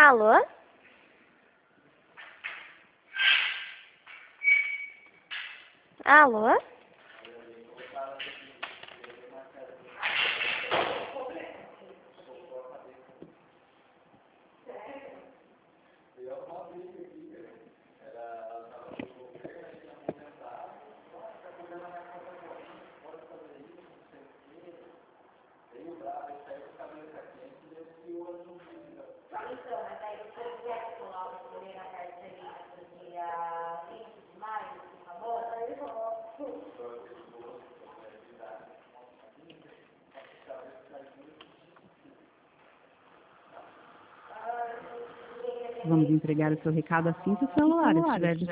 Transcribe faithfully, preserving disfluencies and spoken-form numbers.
Alô? Alô? Então, mas aí você quer colar o escolher na carteirinha do dia vinte de maio, por favor? Aí eu vou. Vamos entregar o seu recado assim que o celular estiver disponível.